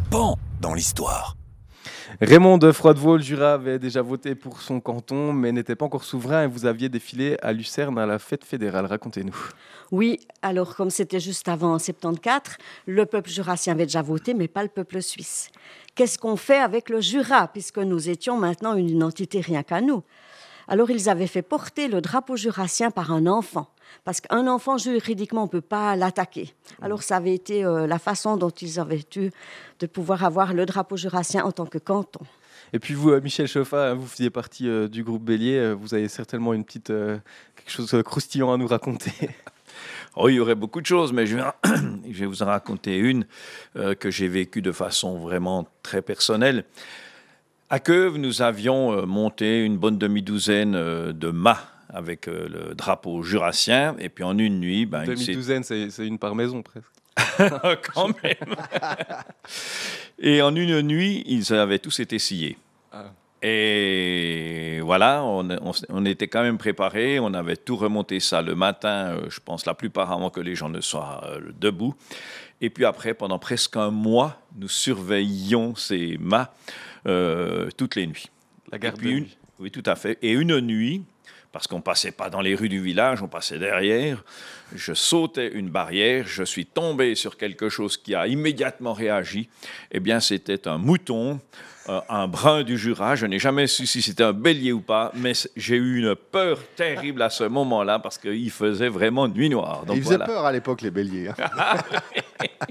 pan dans l'histoire. Raymond de Froidevaux-le-Jura avait déjà voté pour son canton, mais n'était pas encore souverain et vous aviez défilé à Lucerne à la fête fédérale. Racontez-nous. Oui, alors comme c'était juste avant 74, le peuple jurassien avait déjà voté, mais pas le peuple suisse. Qu'est-ce qu'on fait avec le Jura, puisque nous étions maintenant une identité rien qu'à nous? Alors ils avaient fait porter le drapeau jurassien par un enfant, parce qu'un enfant, juridiquement, on ne peut pas l'attaquer. Alors ça avait été la façon dont ils avaient eu de pouvoir avoir le drapeau jurassien en tant que canton. Et puis vous, Michel Chauffat, vous faisiez partie du groupe Bélier. Vous avez certainement quelque chose de croustillant à nous raconter. Oh, il y aurait beaucoup de choses, mais je vais vous en raconter une que j'ai vécue de façon vraiment très personnelle. À Queuve, nous avions monté une bonne demi-douzaine de mâts avec le drapeau jurassien. Et puis en une nuit... Demi-douzaine, c'est une par maison presque. Quand même. Et en une nuit, ils avaient tous été sciés. Ah. Et voilà, on était quand même préparés. On avait tout remonté ça le matin, je pense la plupart avant que les gens ne soient debout. Et puis après, pendant presque un mois, nous surveillions ces mâts toutes les nuits. La garde de nuit. Oui, tout à fait. Et une nuit, parce qu'on ne passait pas dans les rues du village, on passait derrière, je sautais une barrière, je suis tombé sur quelque chose qui a immédiatement réagi. Eh bien, c'était un mouton, un brun du Jura. Je n'ai jamais su si c'était un bélier ou pas, mais j'ai eu une peur terrible à ce moment-là parce qu'il faisait vraiment nuit noire. Donc, il faisait peur à l'époque, les béliers.